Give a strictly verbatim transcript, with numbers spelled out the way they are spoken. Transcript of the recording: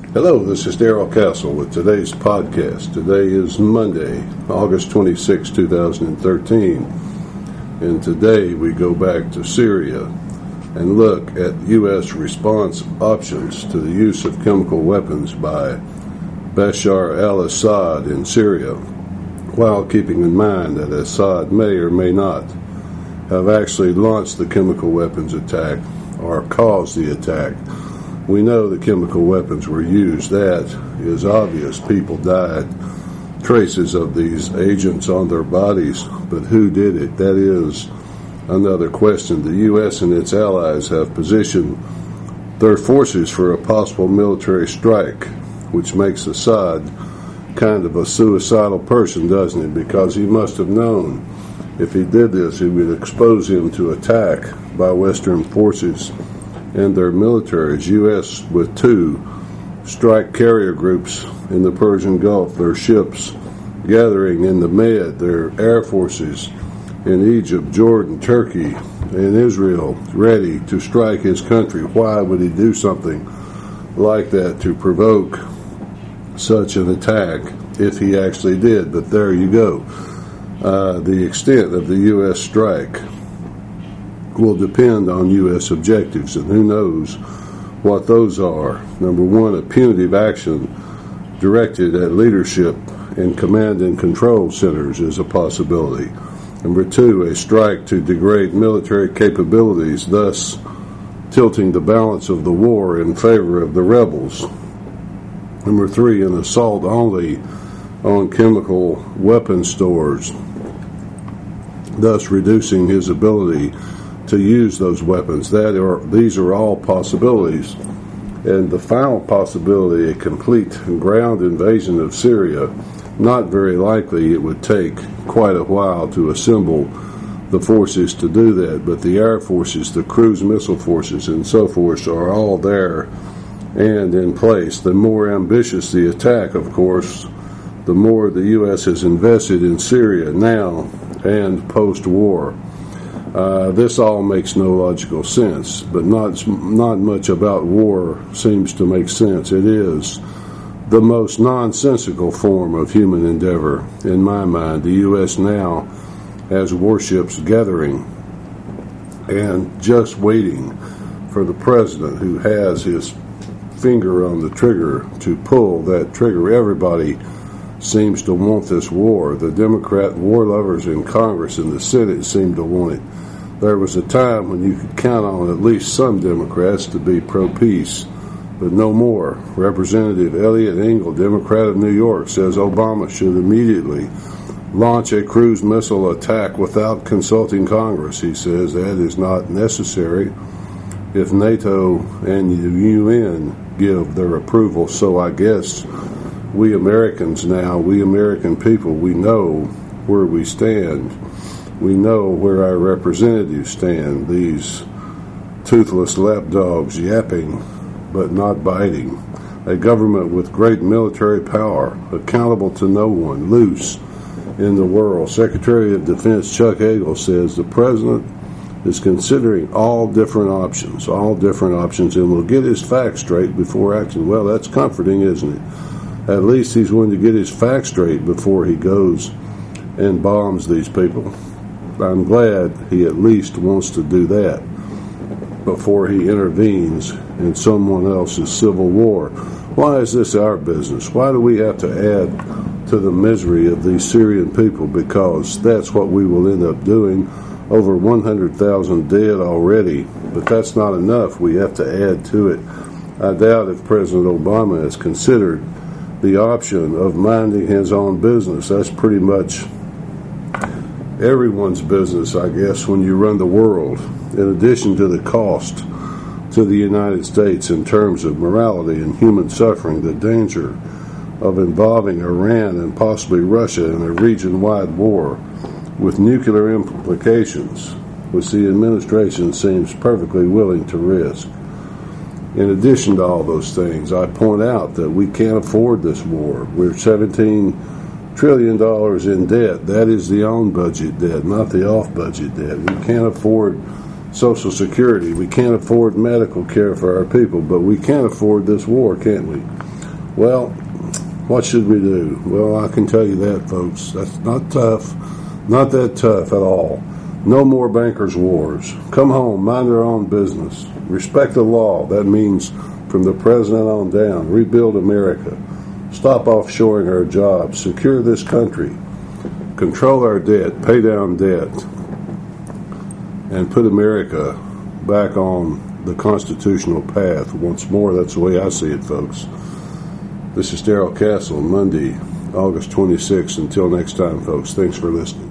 Hello, this is Darrell Castle with today's podcast. Today is Monday, August twenty-sixth, two thousand thirteen, and today we go back to Syria and look at U S response options to the use of chemical weapons by Bashar al-Assad in Syria, while keeping in mind that Assad may or may not have actually launched the chemical weapons attack or caused the attack. We know the chemical weapons were used. That is obvious. People died. Traces of these agents on their bodies. But who did it? That is another question. The U S and its allies have positioned their forces for a possible military strike, which makes Assad kind of a suicidal person, doesn't it? Because he must have known if he did this, it would expose him to attack by Western forces and their militaries. U S with two strike carrier groups in the Persian Gulf, their ships gathering in the Med, their air forces in Egypt, Jordan, Turkey, and Israel ready to strike his country. Why would he do something like that to provoke such an attack if he actually did? But there you go. Uh, the extent of the U S strike will depend on U S objectives, and who knows what those are. Number one, a punitive action directed at leadership and command and control centers is a possibility. Number two, a strike to degrade military capabilities, thus tilting the balance of the war in favor of the rebels. Number three, an assault only on chemical weapon stores, thus reducing his ability to use those weapons. That are these are all possibilities. And the final possibility, a complete ground invasion of Syria, not very likely. It would take quite a while to assemble the forces to do that, but the air forces, the cruise missile forces, and so forth are all there and in place. The more ambitious the attack, of course, the more the U S has invested in Syria now and post-war. Uh, this all makes no logical sense, but not not much about war seems to make sense. It is the most nonsensical form of human endeavor, in my mind. The U S now has warships gathering and just waiting for the president, who has his finger on the trigger, to pull that trigger. Everybody seems to want this war. The Democrat war lovers in Congress and the Senate seem to want it. There was a time when you could count on at least some Democrats to be pro-peace, but no more. Representative Eliot Engel, Democrat of New York, says Obama should immediately launch a cruise missile attack without consulting Congress. He says that is not necessary if NATO and the U N give their approval. So I guess we Americans now, we American people, we know where we stand. We know where our representatives stand, these toothless lapdogs yapping but not biting. A government with great military power, accountable to no one, loose in the world. Secretary of Defense Chuck Hagel says the president is considering all different options, all different options, and will get his facts straight before acting. Well, that's comforting, isn't it? At least he's willing to get his facts straight before he goes and bombs these people. I'm glad he at least wants to do that before he intervenes in someone else's civil war. Why is this our business? Why do we have to add to the misery of these Syrian people? Because that's what we will end up doing. Over one hundred thousand dead already, but that's not enough. We have to add to it. I doubt if President Obama has considered the option of minding his own business. That's pretty much everyone's business, I guess, when you run the world, in addition to the cost to the United States in terms of morality and human suffering, the danger of involving Iran and possibly Russia in a region-wide war with nuclear implications, which the administration seems perfectly willing to risk. In addition to all those things, I point out that we can't afford this war. We're seventeen trillion dollars in debt. That is the on-budget debt, not the off-budget debt. We can't afford Social Security. We can't afford medical care for our people, but we can't afford this war, can't we? Well, what should we do? Well, I can tell you that, folks. That's not tough. Not that tough at all. No more bankers' wars. Come home, mind their own business. Respect the law. That means from the president on down. Rebuild America. Stop offshoring our jobs. Secure this country. Control our debt. Pay down debt. And put America back on the constitutional path once more. That's the way I see it, folks. This is Darrell Castle, Monday, August twenty-sixth. Until next time, folks, thanks for listening.